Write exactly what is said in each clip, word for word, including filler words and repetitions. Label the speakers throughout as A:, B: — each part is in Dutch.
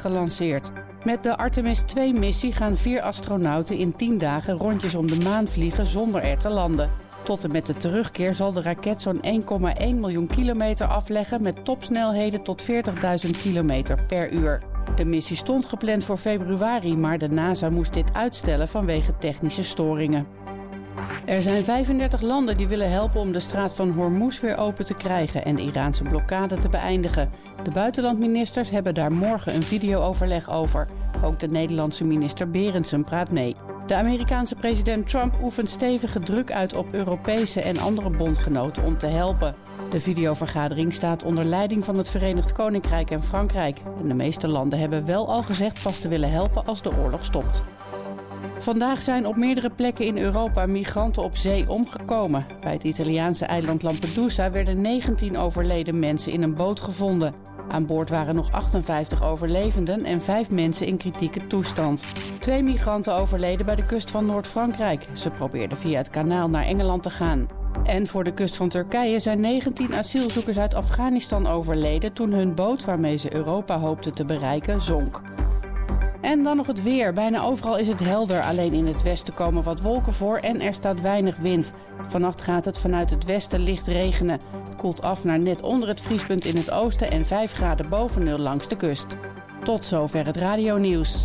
A: gelanceerd. Met de Artemis twee missie gaan vier astronauten in tien dagen rondjes om de maan vliegen zonder er te landen. Tot en met de terugkeer zal de raket zo'n één komma één miljoen kilometer afleggen met topsnelheden tot veertigduizend kilometer per uur. De missie stond gepland voor februari, maar de NASA moest dit uitstellen vanwege technische storingen. Er zijn vijfendertig landen die willen helpen om de straat van Hormuz weer open te krijgen en de Iraanse blokkade te beëindigen. De buitenlandministers hebben daar morgen een videooverleg over. Ook de Nederlandse minister Berendsen praat mee. De Amerikaanse president Trump oefent stevige druk uit op Europese en andere bondgenoten om te helpen. De videovergadering staat onder leiding van het Verenigd Koninkrijk en Frankrijk. En de meeste landen hebben wel al gezegd pas te willen helpen als de oorlog stopt. Vandaag zijn op meerdere plekken in Europa migranten op zee omgekomen. Bij het Italiaanse eiland Lampedusa werden negentien overleden mensen in een boot gevonden. Aan boord waren nog achtenvijftig overlevenden en vijf mensen in kritieke toestand. Twee migranten overleden bij de kust van Noord-Frankrijk. Ze probeerden via het kanaal naar Engeland te gaan. En voor de kust van Turkije zijn negentien asielzoekers uit Afghanistan overleden toen hun boot waarmee ze Europa hoopten te bereiken zonk. En dan nog het weer. Bijna overal is het helder. Alleen in het westen komen wat wolken voor en er staat weinig wind. Vannacht gaat het vanuit het westen licht regenen. Het koelt af naar net onder het vriespunt in het oosten en vijf graden boven nul langs de kust. Tot zover het radionieuws.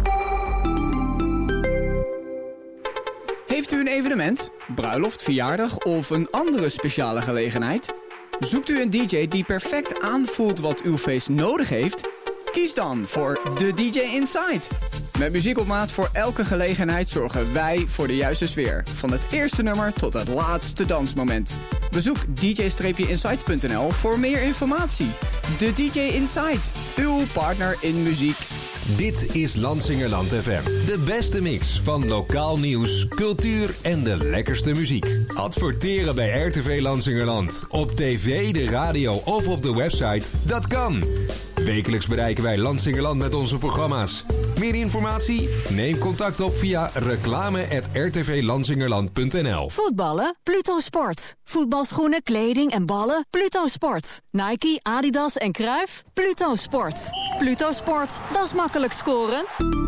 B: Heeft u een evenement, bruiloft, verjaardag of een andere speciale gelegenheid? Zoekt u een D J die perfect aanvoelt wat uw feest nodig heeft? Kies dan voor de D J Inside. Met muziek op maat voor elke gelegenheid zorgen wij voor de juiste sfeer. Van het eerste nummer tot het laatste dansmoment. Bezoek d j inside punt n l voor meer informatie. De D J Inside, uw partner in muziek.
C: Dit is Lansingerland F M. De beste mix van lokaal nieuws, cultuur en de lekkerste muziek. Adverteren bij R T V Lansingerland. Op tv, de radio of op de website. Dat kan. Wekelijks bereiken wij Lansingerland met onze programma's. Meer informatie? Neem contact op via reclame at r t v lansingerland punt n l.
D: Voetballen? Pluto Sport. Voetbalschoenen, kleding en ballen? Pluto Sport. Nike, Adidas en Cruijff? Pluto Sport. Pluto Sport, dat is makkelijk scoren.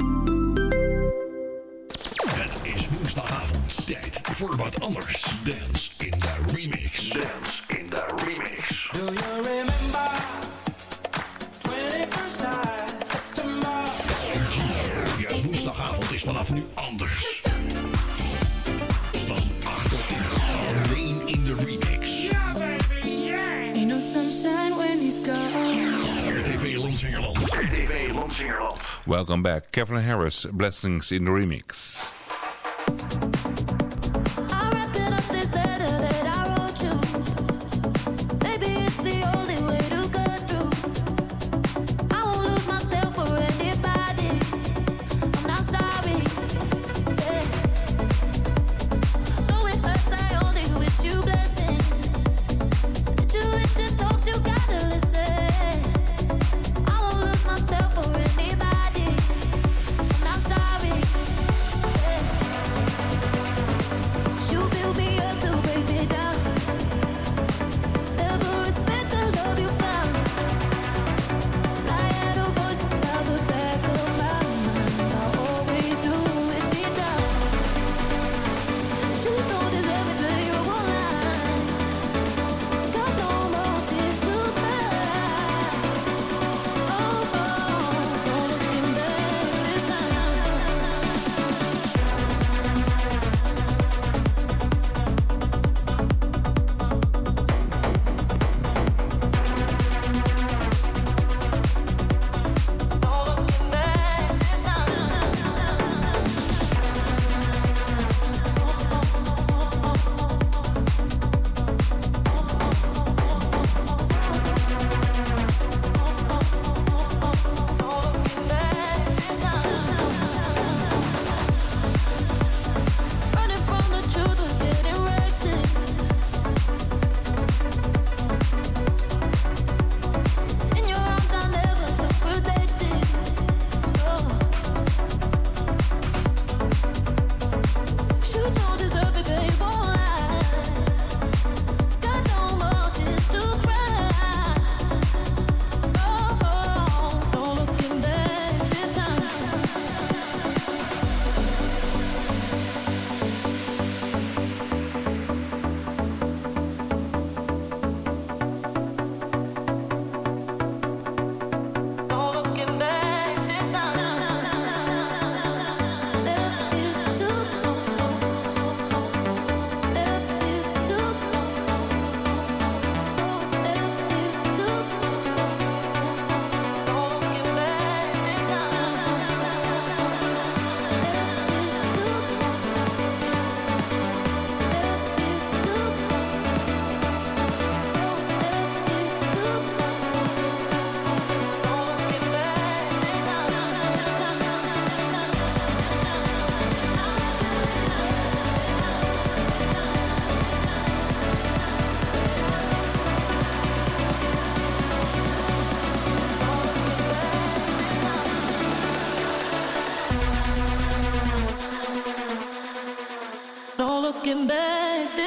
E: Het is woensdagavond. Tijd voor wat anders. Dance in the remix. Dance in the remix.
F: Do you remember twenty-first night September?
E: Ja, woensdagavond is vanaf nu anders. Van acht tot tien. Alleen in de remix.
F: Yeah, baby, yeah.
G: Ain't no sunshine when he's gone.
E: R T V Lansingerland. R T V Lansingerland.
H: Welcome back. Kevin Harris, Blessings in the Remix.
G: Myself for anybody. I'm not sorry. Yeah.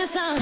G: this time.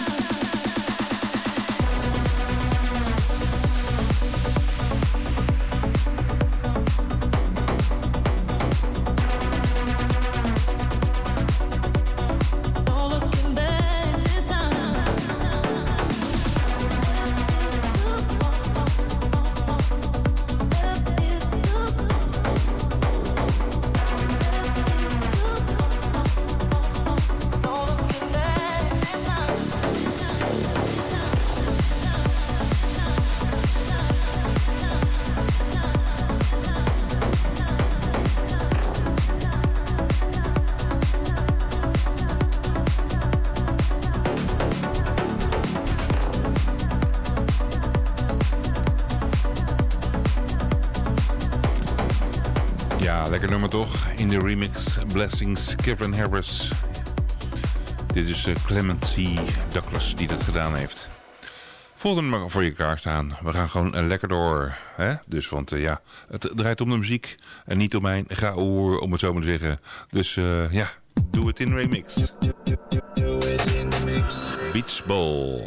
H: Lekker nummer toch? In de remix Blessings, Kevin Harris. Dit is uh, Clemency Douglas die dat gedaan heeft. Volgende nummer voor je klaarstaan. We gaan gewoon uh, lekker door. Hè? Dus, want uh, ja, het draait om de muziek en niet om mijn geouwe, om het zo maar te zeggen. Dus uh, ja, doe het in remix. Beach Ball.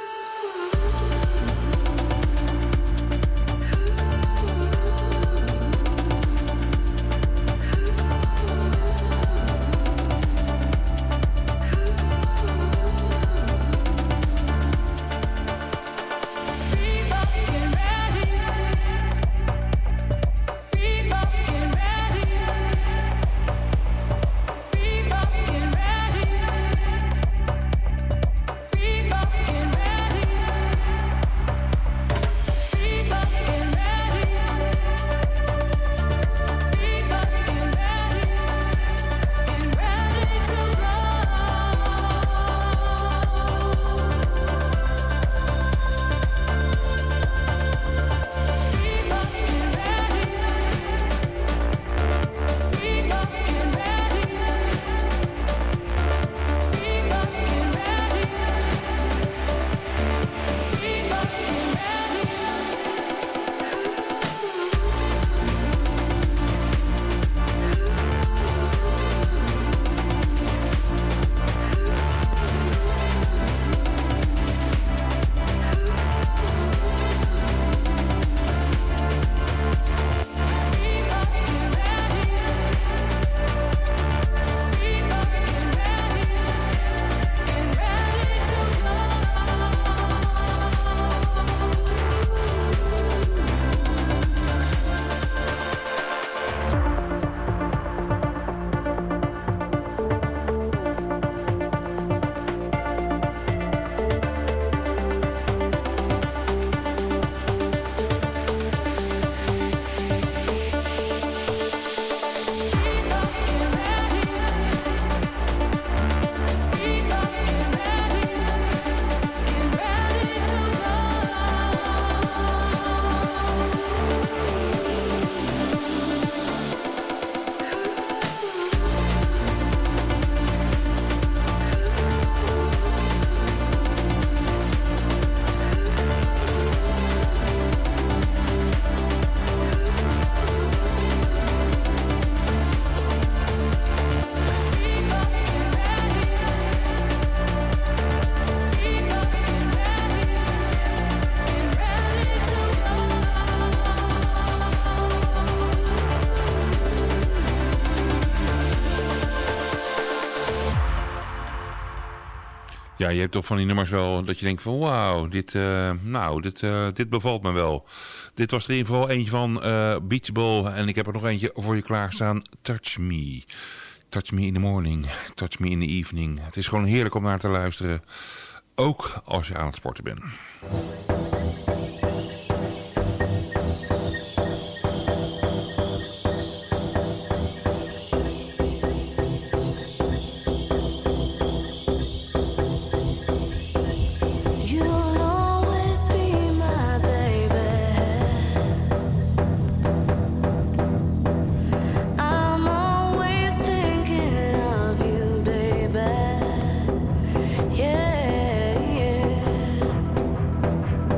H: Ja, je hebt toch van die nummers wel dat je denkt van wauw, dit, uh, nou, dit, uh, dit bevalt me wel. Dit was er in ieder geval eentje van uh, Beach Ball en ik heb er nog eentje voor je klaarstaan, Touch Me. Touch Me in the morning, Touch Me in the evening. Het is gewoon heerlijk om naar te luisteren, ook als je aan het sporten bent.
G: Yeah, yeah.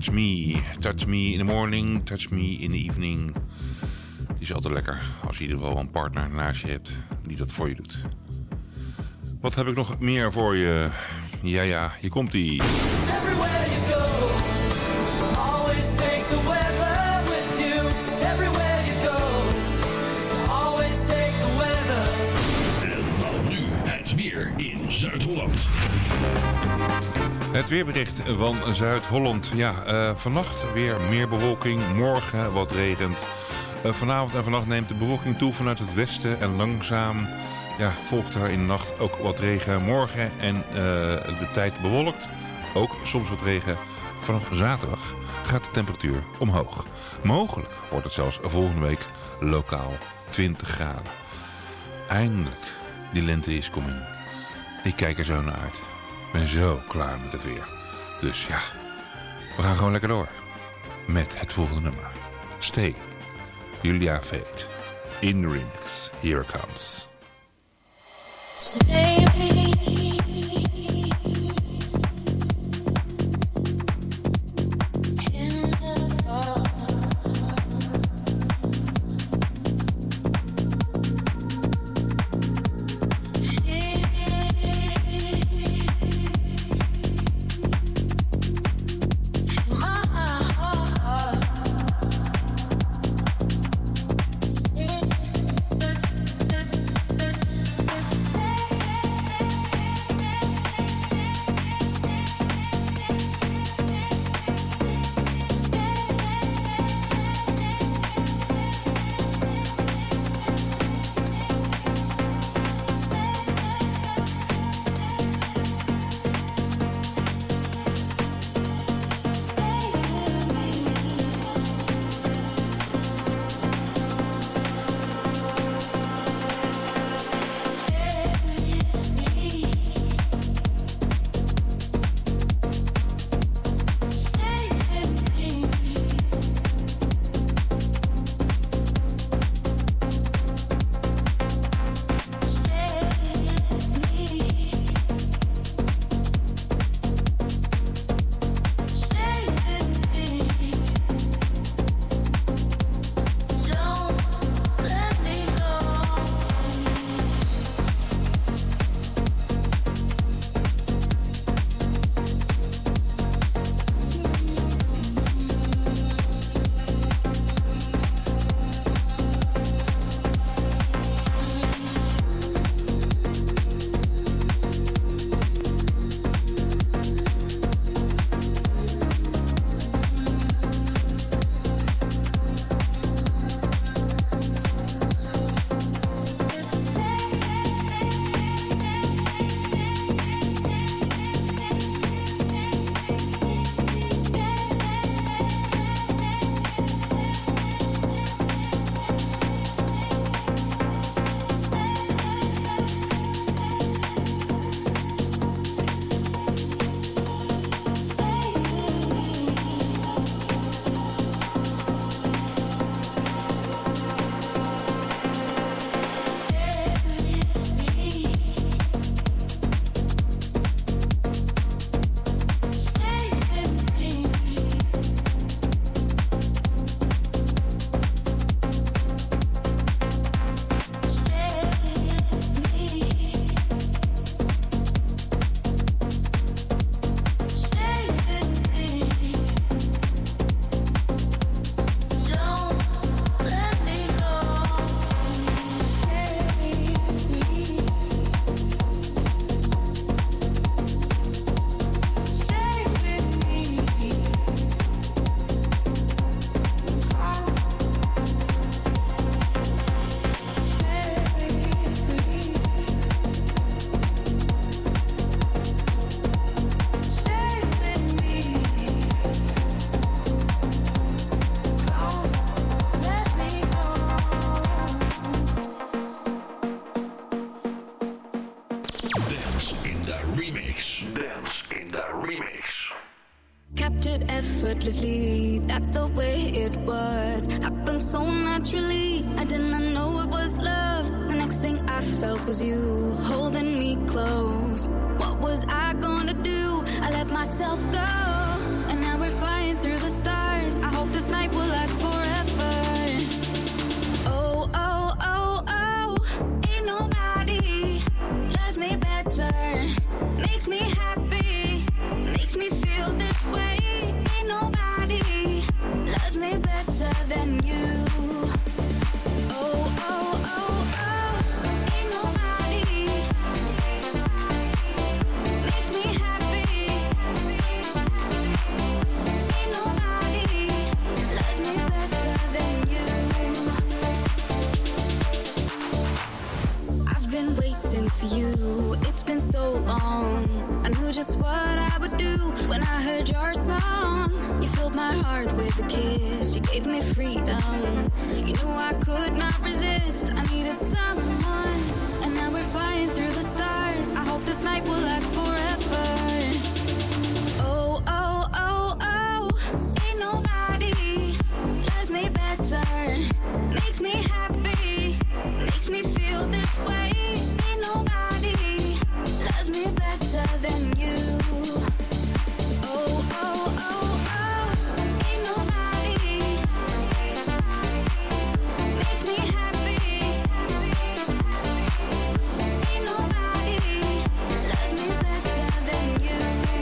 H: Touch Me. Touch Me in the morning, touch me in the evening. Die is altijd lekker als je in ieder geval een partner naast je hebt die dat voor je doet. Wat heb ik nog meer voor je? Ja, ja, hier komt-ie.
F: Everywhere you go, always take the weather with you. Everywhere you go, always take the weather.
E: En dan nu het weer in Zuid-Holland.
H: Het weerbericht van Zuid-Holland. Ja, uh, vannacht weer meer bewolking. Morgen wat regent. Uh, vanavond en vannacht neemt de bewolking toe vanuit het westen. En langzaam ja, volgt er in de nacht ook wat regen. Morgen en uh, de tijd bewolkt. Ook soms wat regen. Vanaf zaterdag gaat de temperatuur omhoog. Mogelijk wordt het zelfs volgende week lokaal twintig graden. Eindelijk, die lente is coming. Ik kijk er zo naar uit. Ik ben zo klaar met het weer. Dus ja, we gaan gewoon lekker door. Met het volgende nummer. Stay. Julia Fate. In the remix. Here it comes.
G: Stay.
I: Captured effortlessly, that's the way it was. Happened so naturally, I did not know it was love. The next thing I felt was you holding me close. What was I gonna do? I let myself go, and now we're flying through the stars. I hope this night will last forever. Oh, oh, oh, oh. Ain't nobody loves me better. Makes me happy. Makes me feel this way. Ain't nobody loves me better than you. Oh, oh, oh, oh. Ain't nobody makes me happy. Ain't nobody loves me better than you. I've been waiting for you. It's been so long. I knew just what I would do when I heard your song. You filled my heart with a kiss. You gave me freedom. You knew I could not resist. I needed someone. And now we're flying through the stars. I hope this night will last forever. Oh, oh, oh, oh. Ain't nobody loves me better. Makes me happy. Makes me feel this way. Ain't nobody loves me better than you. Oh, oh, oh, oh. Ain't nobody makes me happy. Ain't nobody loves me better than you.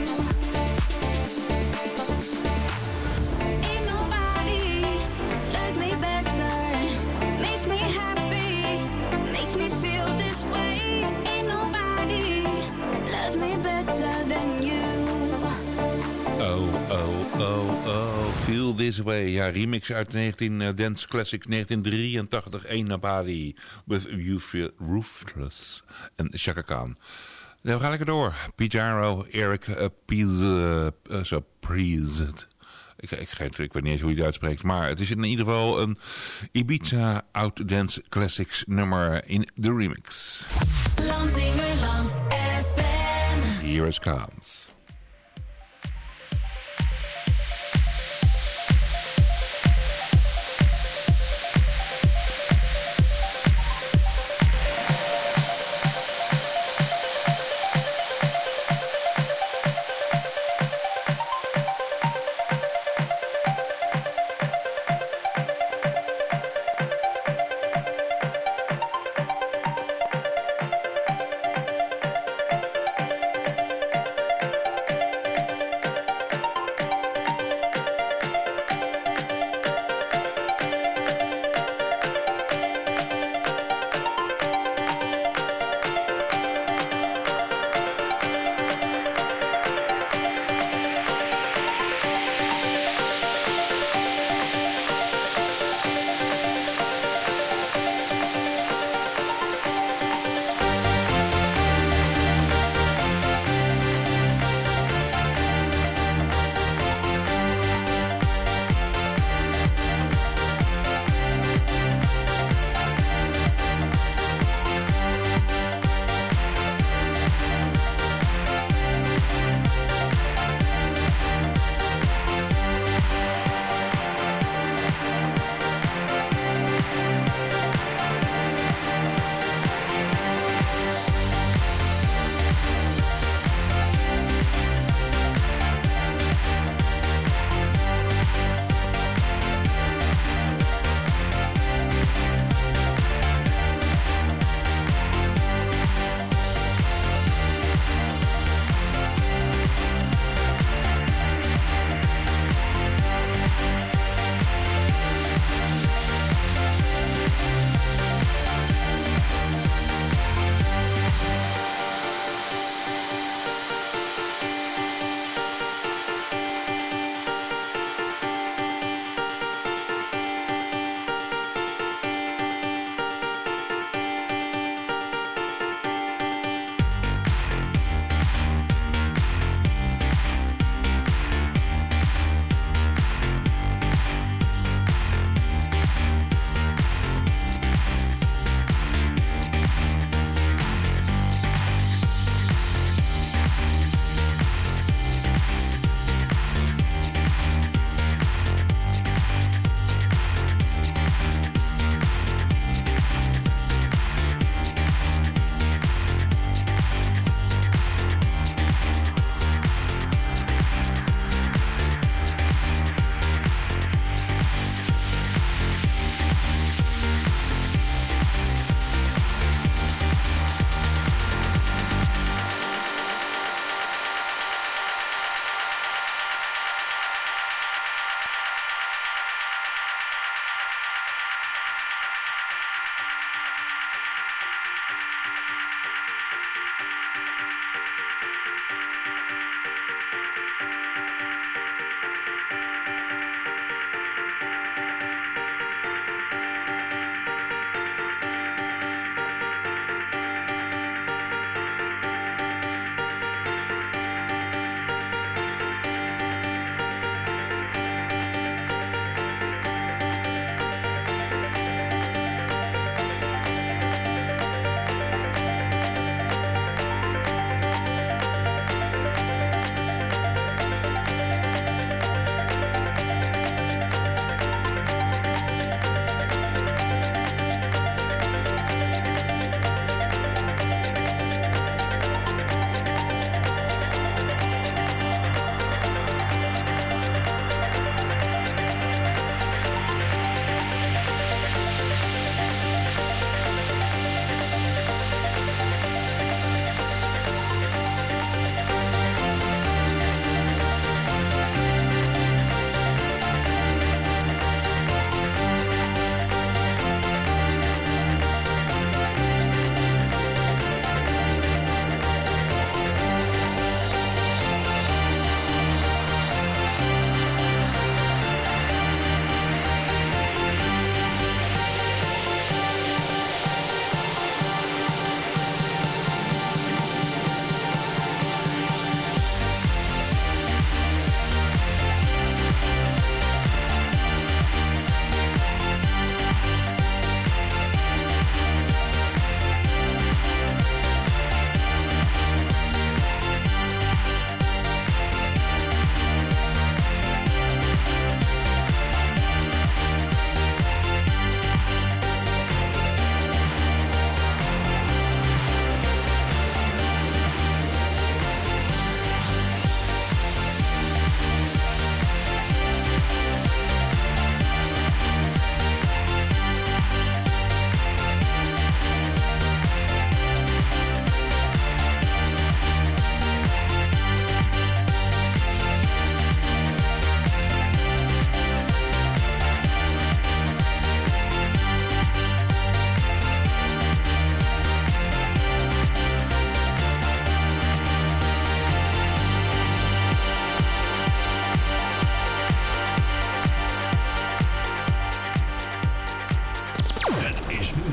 I: Ain't nobody loves me better. Makes me happy. Makes me feel this way. Ain't nobody loves me better than you.
H: Oh, oh, oh, oh. Feel This Way. Ja, remix uit negentien, uh, Dance Classic negentien drieëntachtig. Ain't Nobody with You Feel Ruthless. En Chaka Khan. Dan ga ik er door. Pijaro, Eric uh, Pieze, uh, zo, Priest. Ik, ik, ik, ik weet niet eens hoe je het uitspreekt. Maar het is in ieder geval een Ibiza Out Dance Classics nummer in de remix.
J: Lansingerland F M.
H: Here it comes.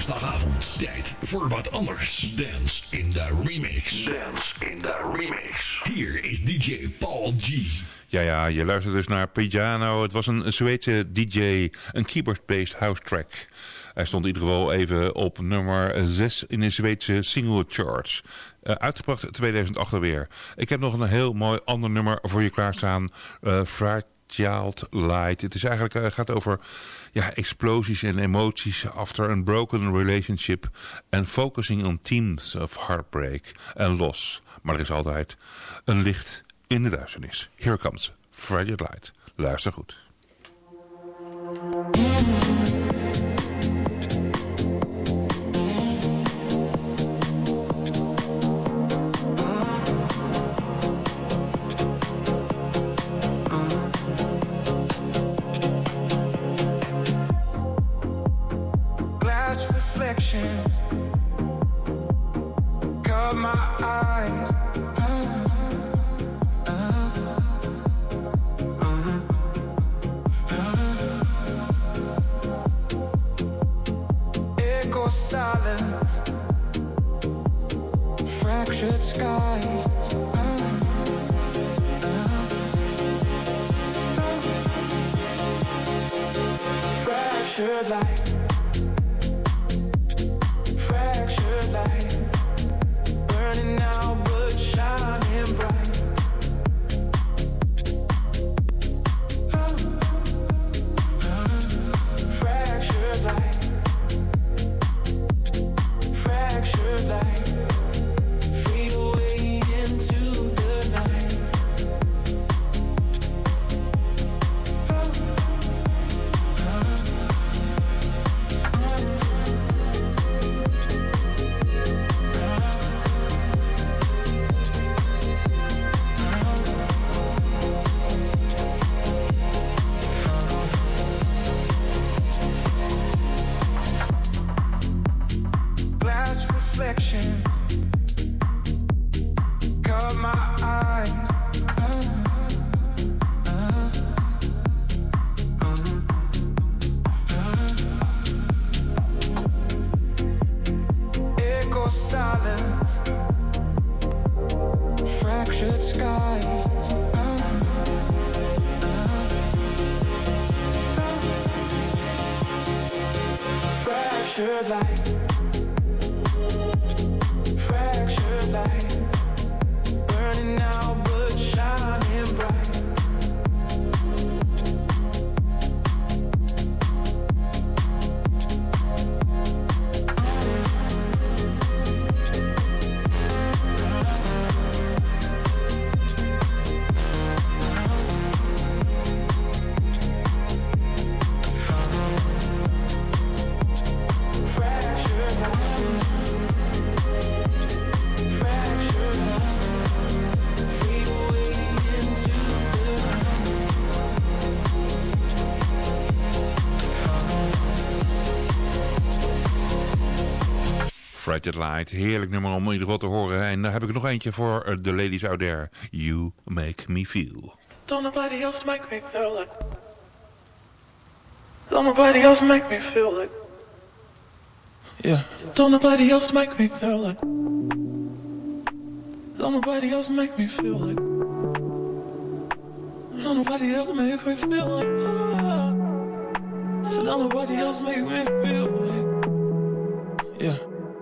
E: woensdagavond. Tijd voor wat anders. Dance in de remix. Dance in de remix. Hier is D J Paul G.
H: Ja, ja, je luistert dus naar Piano. Het was een Zweedse D J, een keyboard-based house track. Hij stond in ieder geval even op nummer zes in de Zweedse single charts. Uh, uitgebracht tweeduizend acht alweer. Ik heb nog een heel mooi ander nummer voor je klaarstaan. Uh, Fragile Light. Het is eigenlijk, uh, gaat over ja, explosies en emoties after a broken relationship. And focusing on themes of heartbreak en loss. Maar er is altijd een licht in de duisternis. Here comes Fragile Light. Luister goed.
F: Glass reflections caught my eyes. Silence, fractured skies. Fractured light, fractured light, burning out but shining bright. Fractured light. Fractured light, fade away into the night. Oh, uh, glass reflection caught my eyes. Uh, uh, uh. Echo silence, fractured skies. Uh, uh, fractured light. Fractured light, burning out but shining bright.
H: Fragile Light, heerlijk nummer om in ieder geval te horen. En daar heb ik nog eentje voor de ladies out there. You make me feel.
K: Don't nobody else make me feel like. Don't nobody else make me feel like. Yeah. Don't nobody else make me feel like. Don't nobody else make me feel like. Don't nobody else make me feel like. Ah. So don't nobody else make me feel like. Yeah.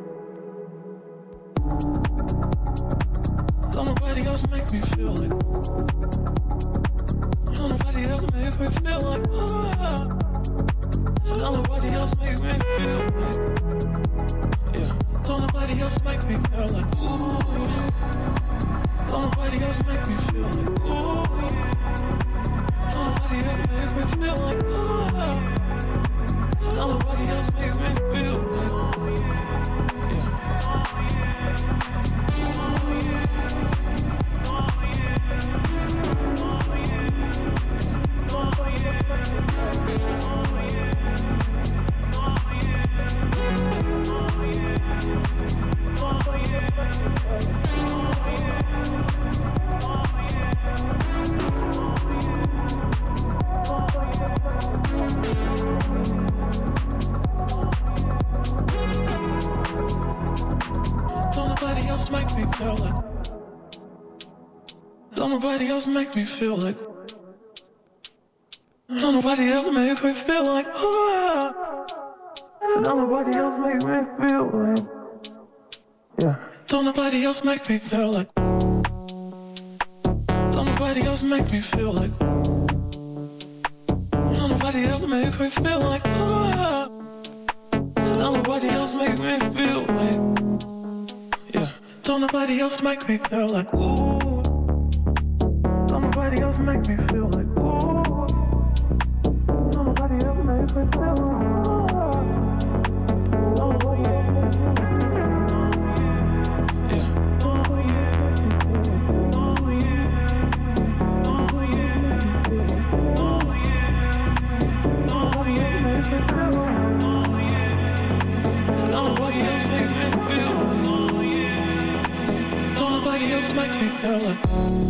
K: Don't nobody else make me feel like. Don't nobody else make me feel like. Ah. So don't nobody else make me feel like. Yeah. Don't nobody else make me feel like. Ooh. Don't nobody else make me feel like. Ooh. Don't nobody else make me feel like. Ah. So don't nobody else make me feel like. Yeah. make me feel like. Don't nobody else make me feel like. Don't nobody else make me feel like. Oh, don't nobody else make me feel like. Yeah. Don't nobody else make me feel like. Don't nobody else make me feel like. Don't nobody else make me feel like. Oh, so don't nobody else make me feel like. Yeah. Don't nobody else make me feel like. Ooh. Don't nobody else make me feel like. Ooh. Don't nobody else make me feel like. Make me feel like.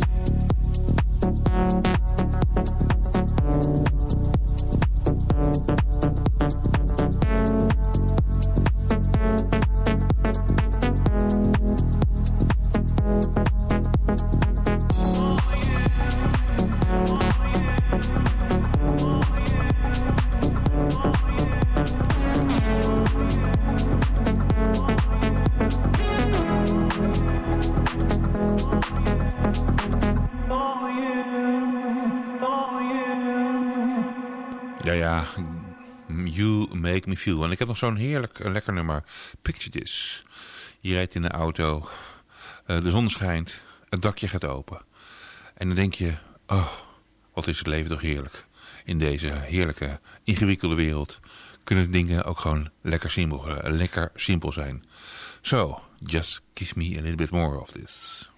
H: You Make Me Feel. En ik heb nog zo'n heerlijk uh, lekker nummer. Picture This. Je rijdt in de auto. Uh, de zon schijnt. Het dakje gaat open. En dan denk je... Oh, wat is het leven toch heerlijk. In deze heerlijke, ingewikkelde wereld... kunnen dingen ook gewoon lekker simpel, uh, lekker simpel zijn. So, just give me a little bit more of this.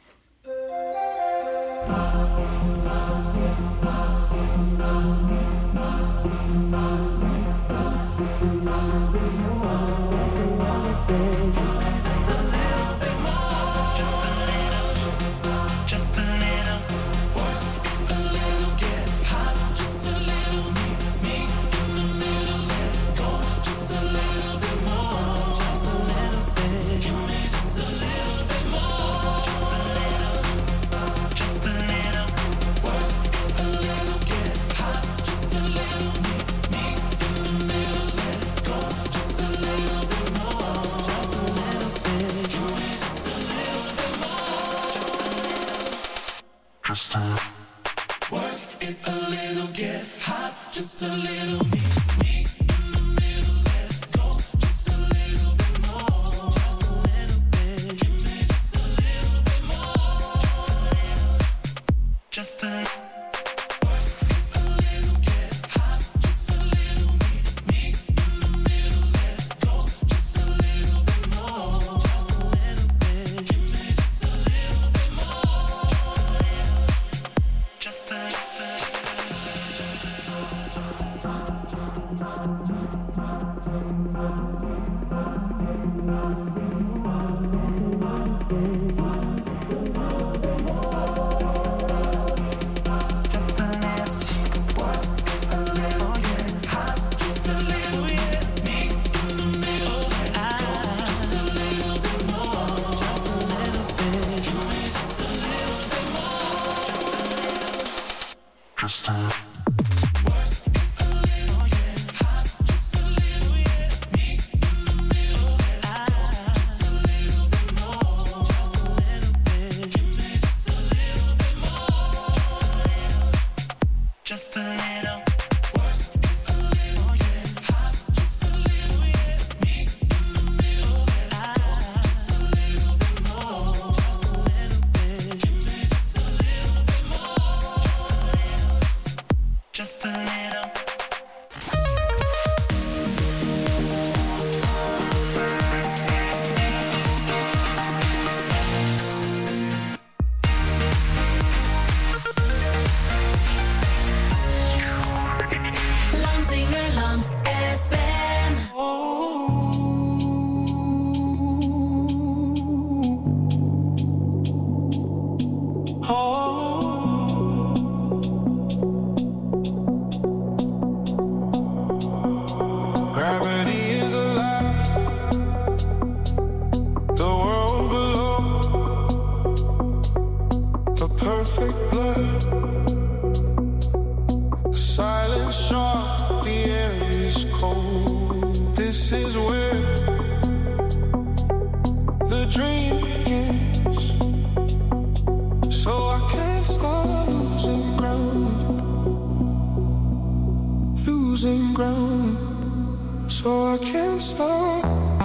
K: Work it a little, get hot, just a little, me, me in the middle, let go, just a little bit more, just a little bit, give me just a little bit more, just a little, just a Just a work it a little, get hot, just a little.
L: so I can't stop.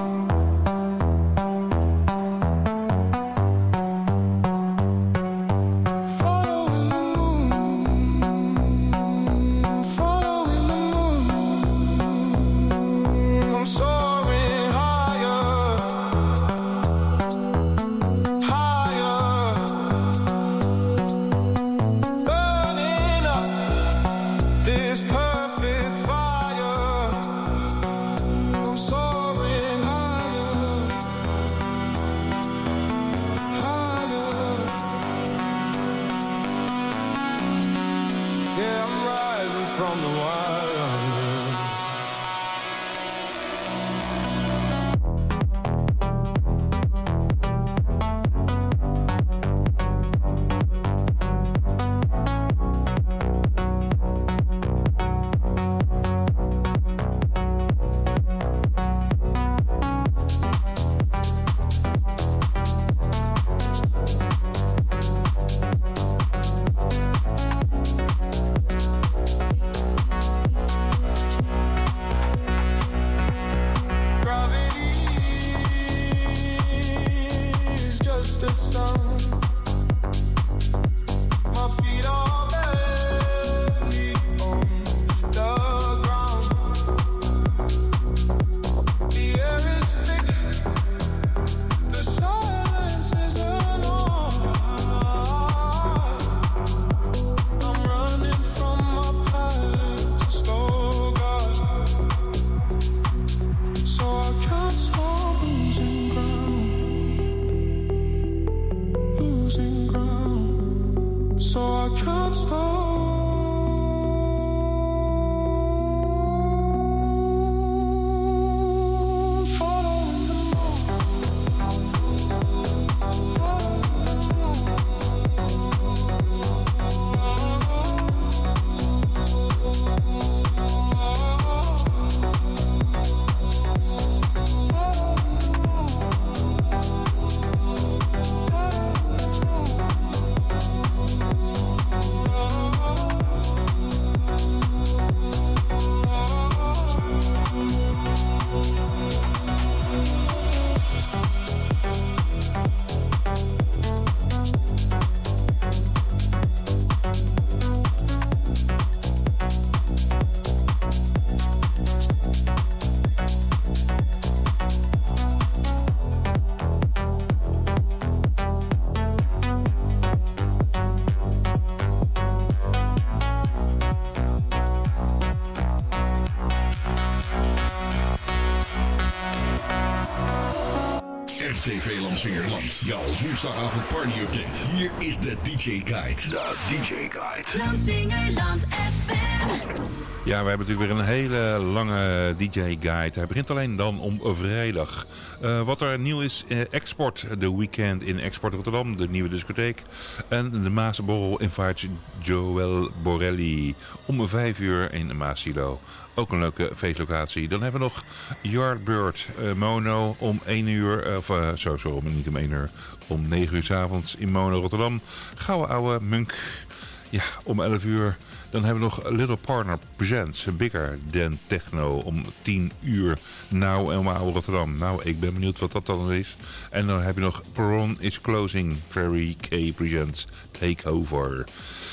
E: R T V Lansingerland, jouw woensdagavond party update. Hier is de D J Guide. De D J Guide.
J: Lansingerland F M.
H: Ja, we hebben natuurlijk weer een hele lange D J Guide. Hij begint alleen dan om vrijdag. Uh, wat er nieuw is, uh, Export, de weekend in Export Rotterdam, de nieuwe discotheek. En de Maasborrel invites Joel Borelli om vijf uur in Maasilo. Ook een leuke feestlocatie. Dan hebben we nog Yardbird uh, Mono om één uur, uh, of uh, zo, zo, niet om één uur, om negen uur 's avonds in Mono Rotterdam. Gouden oude Munk, ja, om elf uur. Dan hebben we nog Little Partner Presents, Bigger Than Techno, om tien uur. Nou, en oude Rotterdam. Nou, ik ben benieuwd wat dat dan is. En dan heb je nog Peron is Closing, Ferry K Presents, Takeover.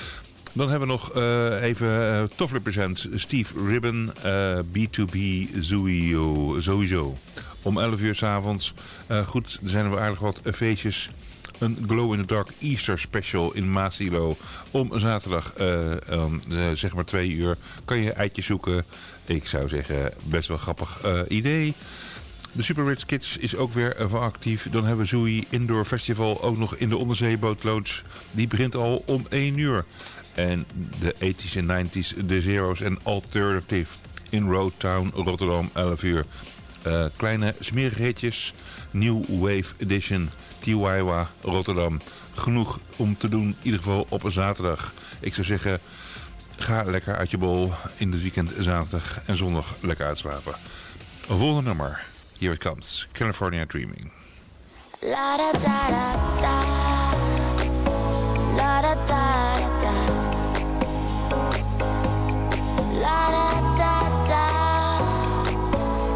H: Dan hebben we nog uh, even uh, Toffler Presents, Steve Ribbon, uh, B twee B Zooio, sowieso. Om elf uur 's avonds. Uh, goed, er zijn er aardig wat feestjes. Een Glow in the Dark Easter Special in Maasilo. Om zaterdag, uh, um, uh, zeg maar twee uur, kan je eitjes zoeken. Ik zou zeggen, best wel grappig uh, idee. De Super Rich Kids is ook weer uh, actief. Dan hebben we Zoe Indoor Festival ook nog in de onderzeebootloads. Die begint al om één uur. En de eighties en nineties, de Zero's en Alternative in Roadtown Rotterdam, elf uur. Uh, kleine smerigheidjes, New Wave Edition, Tiwawa Rotterdam. Genoeg om te doen, in ieder geval op een zaterdag. Ik zou zeggen, ga lekker uit je bol in het weekend zaterdag en zondag lekker uitslapen. Een volgende nummer, here it comes, California Dreaming.
M: La da da da da, la da da da, la da da da,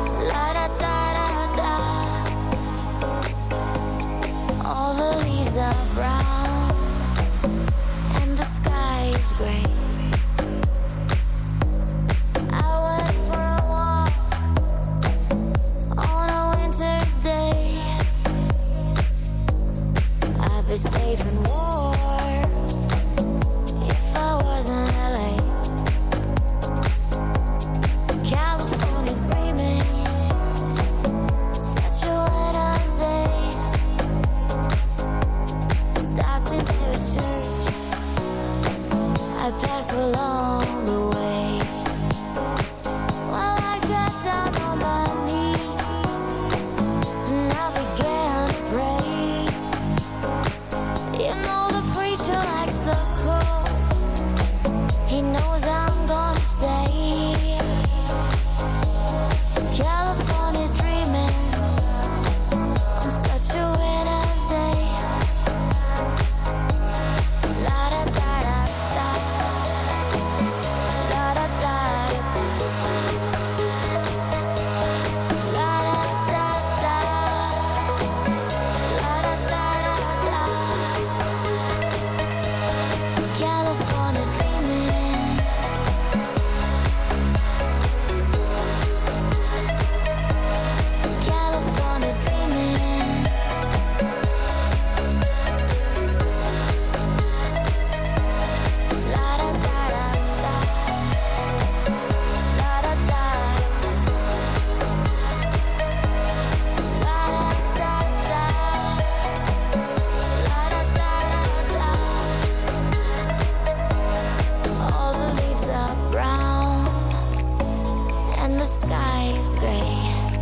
M: sky is gray.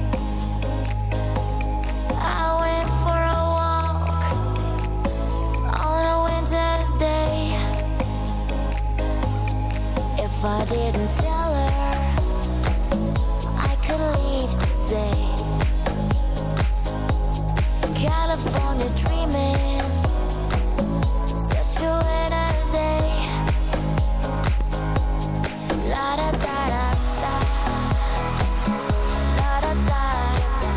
M: I went for a walk on a winter's day. If I didn't tell her I could leave today. California dreaming, such a winter's day. La da da da da, la da da da,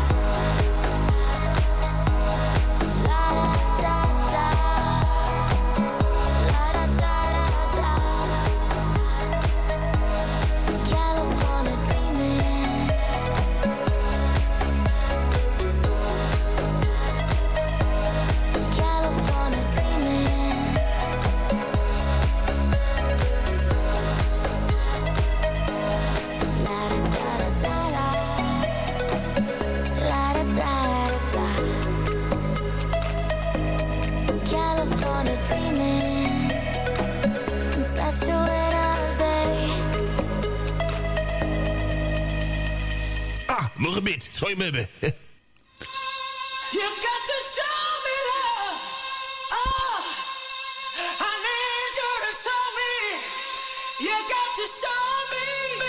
M: la da da da, la da da da da. California dreaming. California dreaming. La da da da da, la da da da. California dreaming. It's such a winter's day.
E: Ah, mijn gebit. Zou je me hebben?
F: You got to show me love. Oh, I need you to show me. You got to show me.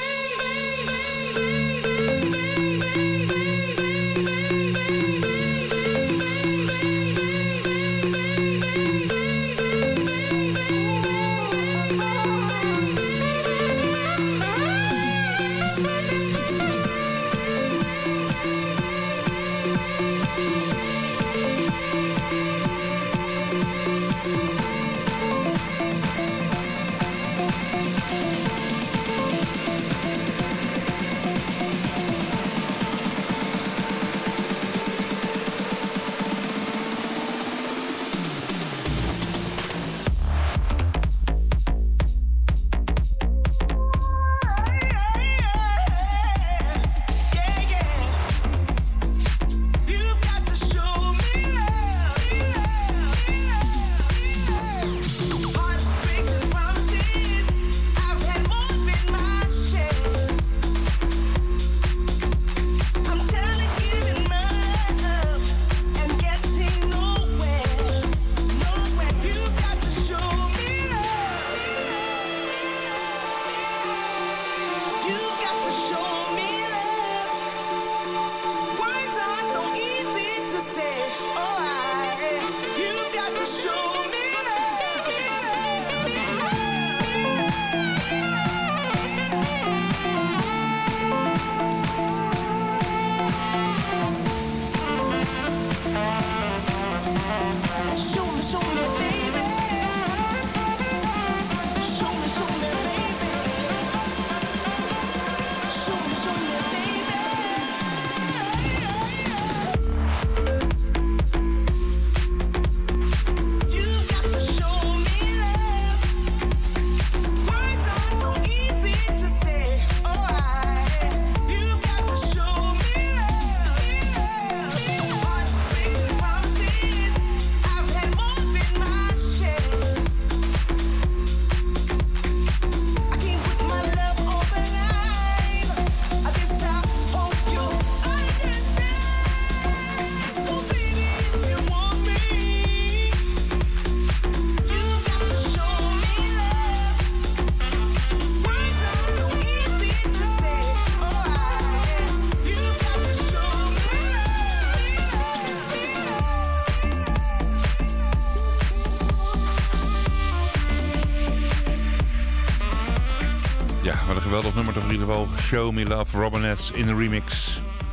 H: geweldig nummer toch in ieder geval. Show Me Love, Robinets in de remix.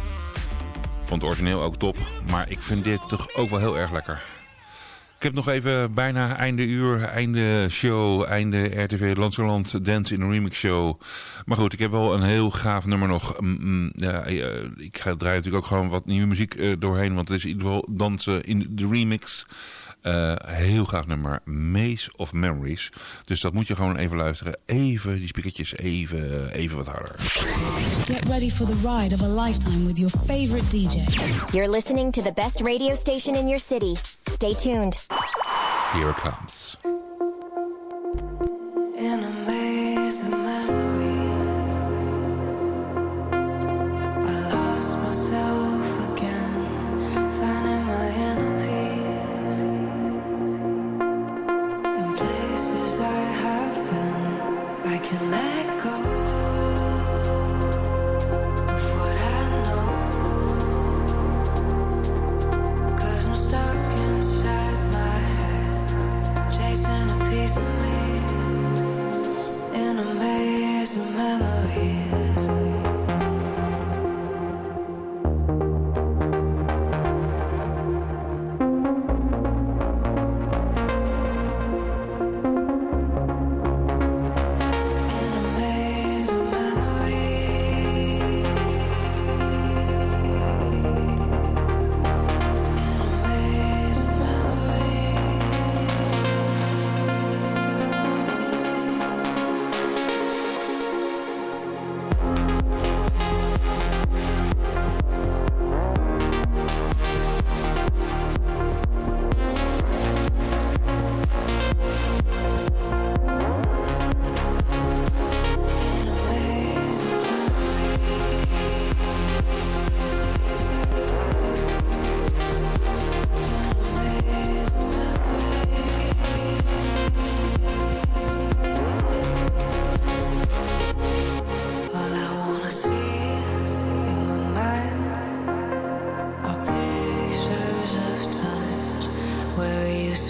H: Ik vond het origineel ook top, maar ik vind dit toch ook wel heel erg lekker. Ik heb nog even bijna einde uur, einde show, einde R T V Landsgerland Dance in de Remix Show. Maar goed, ik heb wel een heel gaaf nummer nog. Mm, ja, ik ga draaien natuurlijk ook gewoon wat nieuwe muziek uh, doorheen, want het is in ieder geval dansen in de remix. Uh, heel gaaf nummer, Maze of Memories. Dus dat moet je gewoon even luisteren. Even die speakertjes, even, even wat harder.
N: Get ready for the ride of a lifetime with your favorite D J.
O: You're listening to the best radio station in your city. Stay tuned.
H: Here it comes.
G: In a maze of memories,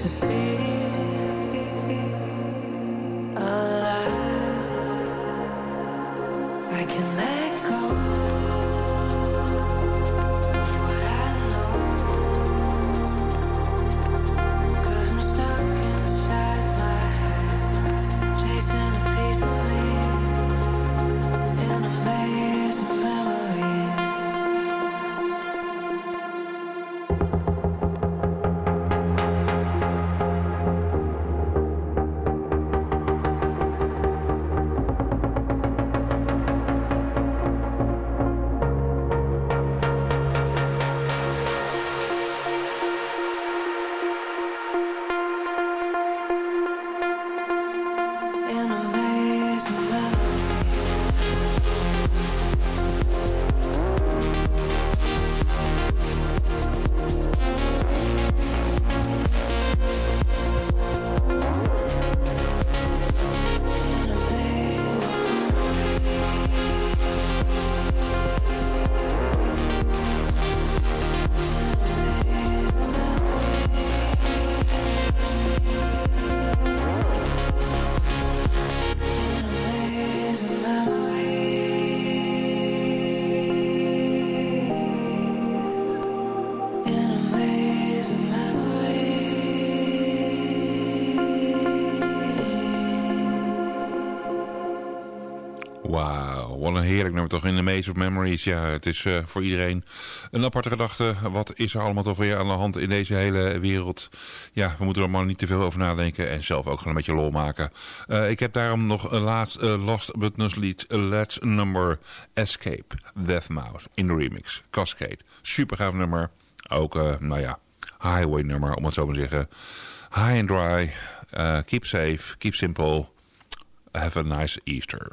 G: to be alive. I can let go of what I know, 'cause I'm stuck inside my head, chasing a piece of me in a maze of memories. In a maze of
H: Wauw, wat een heerlijk nummer toch, in de Maze of Memories. Ja, het is uh, voor iedereen een aparte gedachte. Wat is er allemaal toch weer aan de hand in deze hele wereld? Ja, we moeten er maar niet te veel over nadenken en zelf ook gewoon een beetje lol maken. Uh, ik heb daarom nog een laatst uh, last but not least let's number Escape, Deathmau5 in de remix, Cascade. Super gaaf nummer. Ook, uh, nou ja, highway nummer, om het zo maar te zeggen. High and dry, uh, keep safe, keep simple. Have a nice Easter.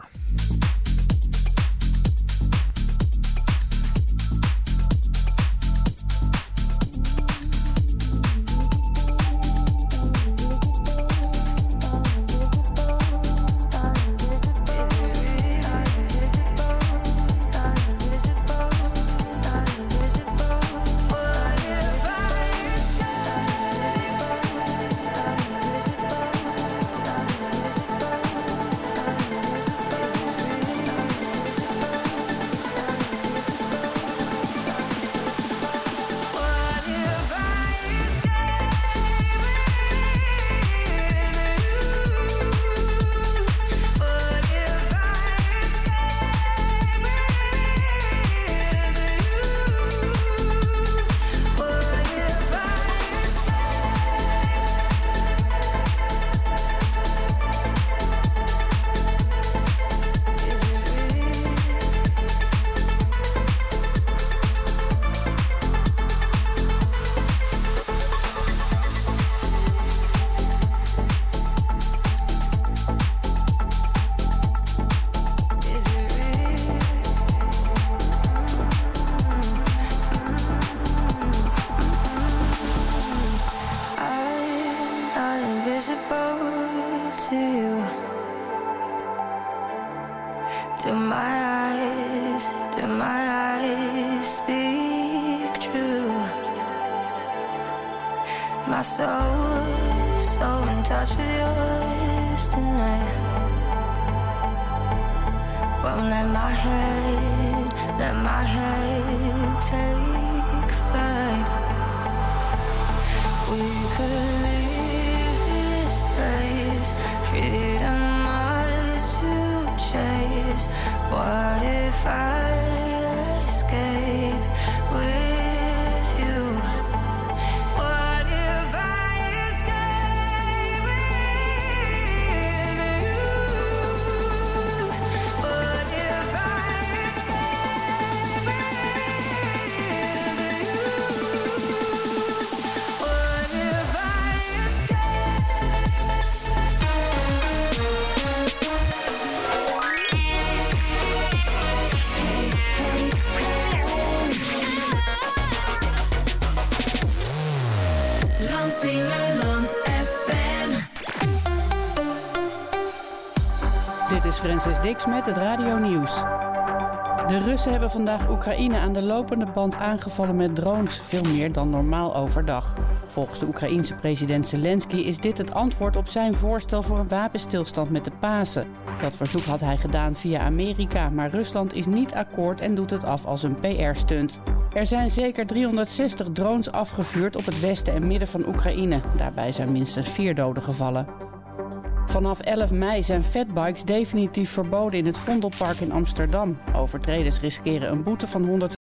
A: Dit is Francis Dix met het Radio Nieuws. De Russen hebben vandaag Oekraïne aan de lopende band aangevallen met drones, veel meer dan normaal overdag. Volgens de Oekraïense president Zelensky is dit het antwoord op zijn voorstel voor een wapenstilstand met de Pasen. Dat verzoek had hij gedaan via Amerika, maar Rusland is niet akkoord en doet het af als een P R-stunt. Er zijn zeker driehonderdzestig drones afgevuurd op het westen en midden van Oekraïne. Daarbij zijn minstens vier doden gevallen. Vanaf elf mei zijn fatbikes definitief verboden in het Vondelpark in Amsterdam. Overtreders riskeren een boete van honderd